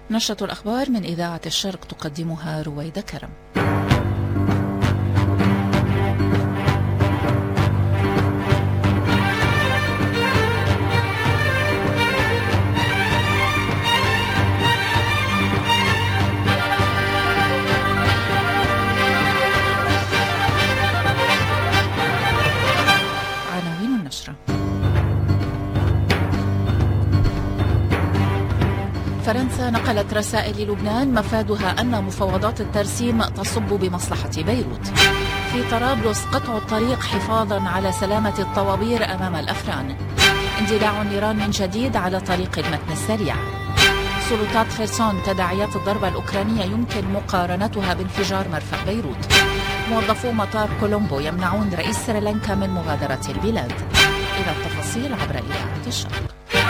نشرة الأخبار من إذاعة الشرق تقدمها رويدة كرم. عناوين النشرة: فرنسا نقلت رسائل للبنان مفادها أن مفاوضات الترسيم تصب بمصلحة بيروت. في طرابلس قطع الطريق حفاظا على سلامة الطوابير أمام الأفران. اندلاع النيران من جديد على طريق المتن السريع. سلطات خرسون تداعيات الضربة الأوكرانية يمكن مقارنتها بانفجار مرفأ بيروت. موظفو مطار كولومبو يمنعون رئيس سريلانكا من مغادرة البلاد. إلى التفاصيل عبر إذاعة الشرق.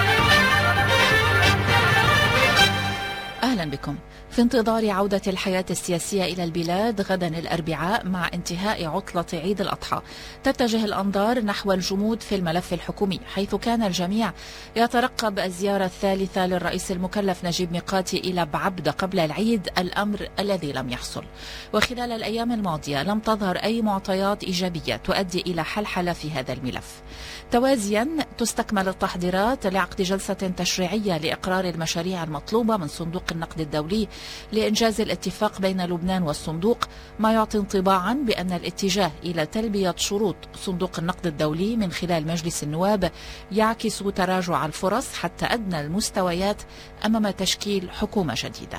أهلا بكم. في انتظار عودة الحياة السياسية إلى البلاد غدا الأربعاء مع انتهاء عطلة عيد الأضحى، تتجه الأنظار نحو الجمود في الملف الحكومي، حيث كان الجميع يترقب الزيارة الثالثة للرئيس المكلف نجيب ميقاتي إلى بعبدة قبل العيد، الأمر الذي لم يحصل. وخلال الأيام الماضية لم تظهر أي معطيات إيجابية تؤدي إلى حلحلة في هذا الملف. توازيا تستكمل التحضيرات لعقد جلسة تشريعية لإقرار المشاريع المطلوبة من صندوق النقد الدولي لإنجاز الاتفاق بين لبنان والصندوق، ما يعطي انطباعا بأن الاتجاه إلى تلبية شروط صندوق النقد الدولي من خلال مجلس النواب يعكس تراجع الفرص حتى أدنى المستويات أمام تشكيل حكومة جديدة.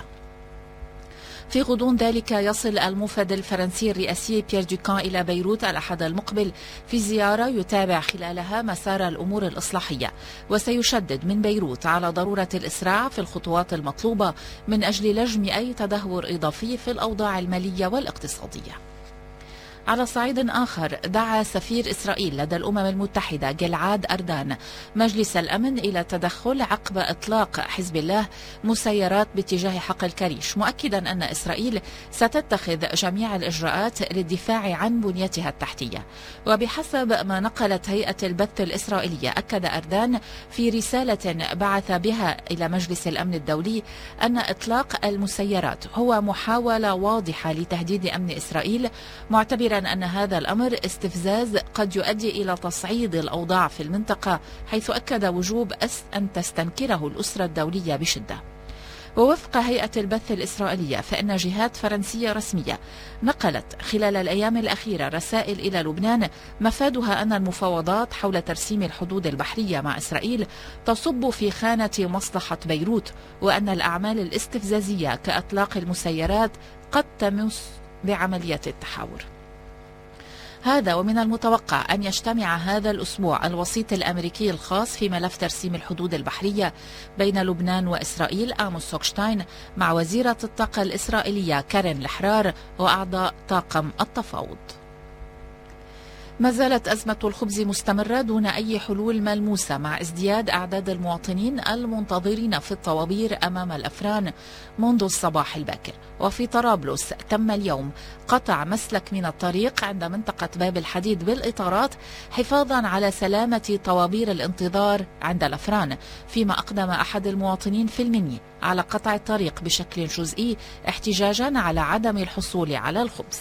في غضون ذلك يصل الموفد الفرنسي الرئاسي بيير دوكان إلى بيروت الأحد المقبل في زيارة يتابع خلالها مسار الأمور الإصلاحية، وسيشدد من بيروت على ضرورة الإسراع في الخطوات المطلوبة من أجل لجم أي تدهور إضافي في الأوضاع المالية والاقتصادية. على صعيد آخر، دعا سفير إسرائيل لدى الأمم المتحدة جلعاد أردان مجلس الأمن إلى التدخل عقب إطلاق حزب الله مسيرات باتجاه حقل كريش، مؤكدا أن إسرائيل ستتخذ جميع الإجراءات للدفاع عن بنيتها التحتية. وبحسب ما نقلت هيئة البث الإسرائيلية، أكد أردان في رسالة بعث بها إلى مجلس الأمن الدولي أن إطلاق المسيرات هو محاولة واضحة لتهديد أمن إسرائيل، معتبرا أن هذا الأمر استفزاز قد يؤدي إلى تصعيد الأوضاع في المنطقة، حيث أكد وجوب أن تستنكره الأسرة الدولية بشدة. ووفق هيئة البث الإسرائيلية، فإن جهات فرنسية رسمية نقلت خلال الأيام الأخيرة رسائل إلى لبنان مفادها أن المفاوضات حول ترسيم الحدود البحرية مع إسرائيل تصب في خانة مصلحة بيروت، وأن الأعمال الاستفزازية كإطلاق المسيرات قد تمس بعملية التحاور. هذا ومن المتوقع أن يجتمع هذا الأسبوع الوسيط الأمريكي الخاص في ملف ترسيم الحدود البحرية بين لبنان وإسرائيل آموس هوكشتاين مع وزيرة الطاقة الإسرائيلية كارين الحرار وأعضاء طاقم التفاوض. ما زالت أزمة الخبز مستمرة دون أي حلول ملموسة، مع ازدياد أعداد المواطنين المنتظرين في الطوابير أمام الأفران منذ الصباح الباكر. وفي طرابلس تم اليوم قطع مسلك من الطريق عند منطقة باب الحديد بالإطارات حفاظا على سلامة طوابير الانتظار عند الأفران، فيما أقدم أحد المواطنين في المني على قطع الطريق بشكل جزئي احتجاجا على عدم الحصول على الخبز.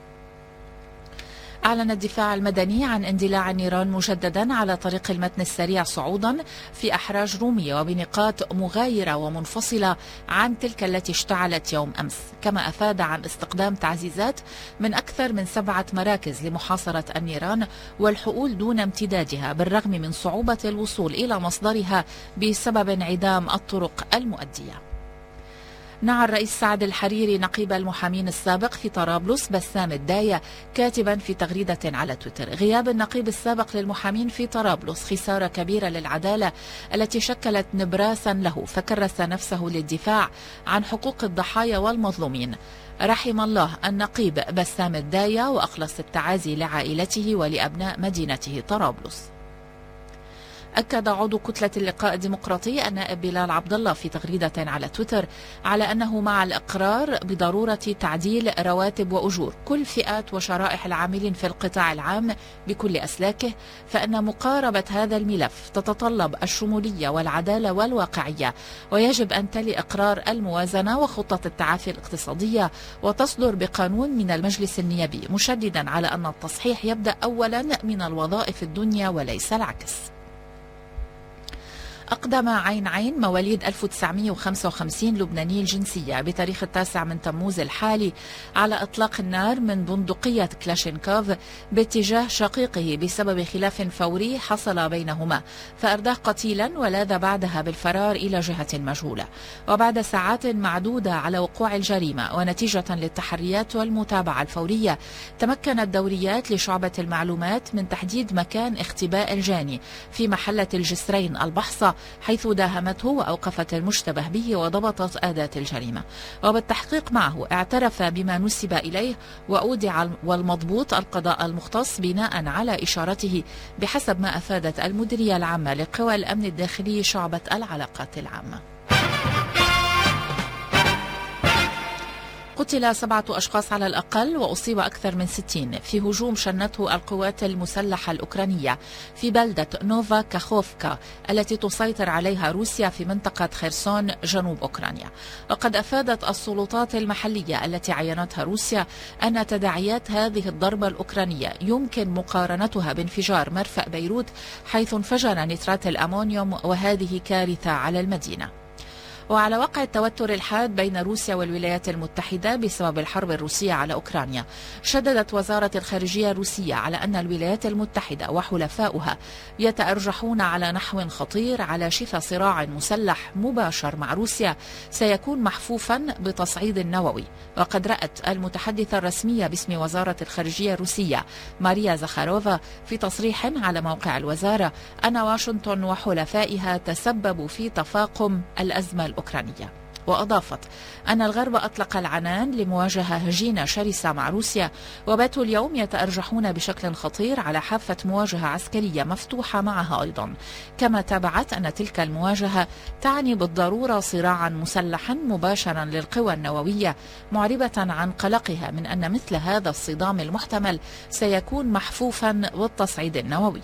أعلن الدفاع المدني عن اندلاع النيران مجددا على طريق المتن السريع صعودا في أحراج رومية وبنقاط مغايرة ومنفصلة عن تلك التي اشتعلت يوم أمس، كما أفاد عن استخدام تعزيزات من أكثر من 7 مراكز لمحاصرة النيران والحقول دون امتدادها، بالرغم من صعوبة الوصول إلى مصدرها بسبب انعدام الطرق المؤدية. نعى الرئيس سعد الحريري نقيب المحامين السابق في طرابلس بسام الداية كاتبا في تغريدة على تويتر: غياب النقيب السابق للمحامين في طرابلس خسارة كبيرة للعدالة التي شكلت نبراسا له، فكرس نفسه للدفاع عن حقوق الضحايا والمظلومين. رحم الله النقيب بسام الداية وأخلص التعازي لعائلته ولأبناء مدينته طرابلس. أكد عضو كتلة اللقاء الديمقراطي النائب بلال عبد الله في تغريدة على تويتر على أنه مع الإقرار بضرورة تعديل رواتب وأجور كل فئات وشرائح العاملين في القطاع العام بكل أسلاكه، فإن مقاربة هذا الملف تتطلب الشمولية والعدالة والواقعية، ويجب أن تلي إقرار الموازنة وخطة التعافي الاقتصادية وتصدر بقانون من المجلس النيابي، مشددا على أن التصحيح يبدأ أولا من الوظائف الدنيا وليس العكس. أقدم عين مواليد 1955 لبناني الجنسية بتاريخ 9 من تموز الحالي على إطلاق النار من بندقية كلاشينكوف باتجاه شقيقه بسبب خلاف فوري حصل بينهما، فأرداه قتيلا ولاذ بعدها بالفرار إلى جهة مجهولة. وبعد ساعات معدودة على وقوع الجريمة ونتيجة للتحريات والمتابعة الفورية، تمكنت دوريات لشعبة المعلومات من تحديد مكان اختباء الجاني في محلة الجسرين البحصة، حيث داهمته وأوقفت المشتبه به وضبطت أداة الجريمة. وبالتحقيق معه اعترف بما نسب إليه وأودع والمضبوط القضاء المختص بناء على إشارته، بحسب ما أفادت المديرية العامة لقوى الأمن الداخلي شعبة العلاقات العامة. قتل 7 أشخاص على الأقل وأصيب أكثر من 60 في هجوم شنته القوات المسلحة الأوكرانية في بلدة نوفا كاخوفكا التي تسيطر عليها روسيا في منطقة خيرسون جنوب أوكرانيا. وقد أفادت السلطات المحلية التي عينتها روسيا أن تداعيات هذه الضربة الأوكرانية يمكن مقارنتها بانفجار مرفأ بيروت حيث انفجر نترات الأمونيوم، وهذه كارثة على المدينة. وعلى وقع التوتر الحاد بين روسيا والولايات المتحدة بسبب الحرب الروسية على أوكرانيا، شددت وزارة الخارجية الروسية على أن الولايات المتحدة وحلفاؤها يتأرجحون على نحو خطير على شفا صراع مسلح مباشر مع روسيا سيكون محفوفا بتصعيد نووي. وقد رأت المتحدثة الرسمية باسم وزارة الخارجية الروسية ماريا زخاروفا في تصريح على موقع الوزارة أن واشنطن وحلفائها تسببوا في تفاقم الأزمة الأوكرانية. وأضافت أن الغرب أطلق العنان لمواجهة هجينة شرسة مع روسيا، وباتوا اليوم يتأرجحون بشكل خطير على حافة مواجهة عسكرية مفتوحة معها أيضا. كما تابعت أن تلك المواجهة تعني بالضرورة صراعا مسلحا مباشرا للقوى النووية، معربة عن قلقها من أن مثل هذا الصدام المحتمل سيكون محفوفا بالتصعيد النووي.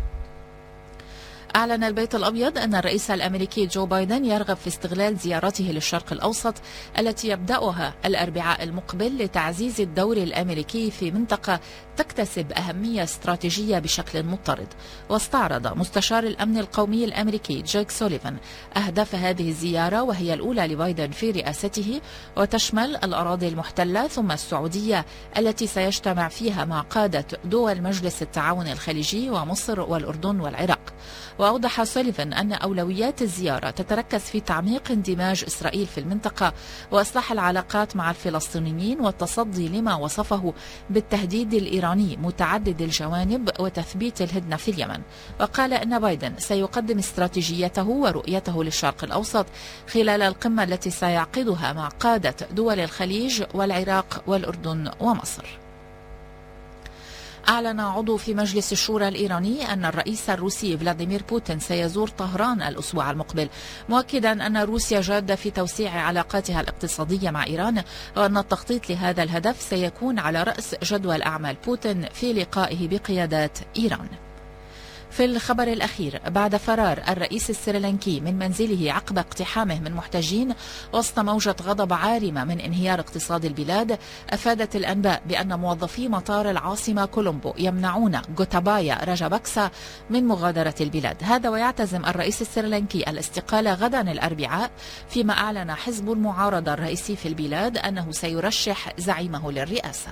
أعلن البيت الأبيض أن الرئيس الأمريكي جو بايدن يرغب في استغلال زيارته للشرق الأوسط التي يبدأها الأربعاء المقبل لتعزيز الدور الأمريكي في منطقة تكتسب أهمية استراتيجية بشكل مضطرد. واستعرض مستشار الأمن القومي الأمريكي جيك سوليفان أهداف هذه الزيارة، وهي الأولى لبايدن في رئاسته، وتشمل الأراضي المحتلة ثم السعودية التي سيجتمع فيها مع قادة دول مجلس التعاون الخليجي ومصر والأردن والعراق. وأوضح سوليفان أن أولويات الزيارة تتركز في تعميق اندماج إسرائيل في المنطقة وإصلاح العلاقات مع الفلسطينيين والتصدي لما وصفه بالتهديد الإيراني متعدد الجوانب وتثبيت الهدنة في اليمن. وقال أن بايدن سيقدم استراتيجيته ورؤيته للشرق الأوسط خلال القمة التي سيعقدها مع قادة دول الخليج والعراق والأردن ومصر. أعلن عضو في مجلس الشورى الإيراني أن الرئيس الروسي فلاديمير بوتين سيزور طهران الأسبوع المقبل، مؤكدا أن روسيا جادة في توسيع علاقاتها الاقتصادية مع إيران، وأن التخطيط لهذا الهدف سيكون على رأس جدول أعمال بوتين في لقائه بقيادات إيران. في الخبر الأخير، بعد فرار الرئيس السريلانكي من منزله عقب اقتحامه من محتجين وسط موجة غضب عارمة من انهيار اقتصاد البلاد، أفادت الأنباء بأن موظفي مطار العاصمة كولومبو يمنعون غوتابايا راجاباكسا من مغادرة البلاد. هذا ويعتزم الرئيس السريلانكي الاستقالة غدا الأربعاء، فيما أعلن حزب المعارضة الرئيسي في البلاد أنه سيرشح زعيمه للرئاسة.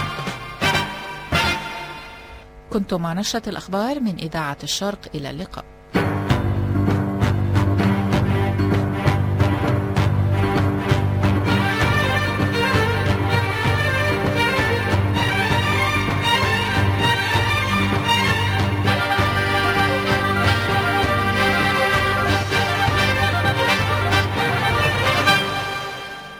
كنتم مع نشرة الأخبار من إذاعة الشرق، إلى اللقاء.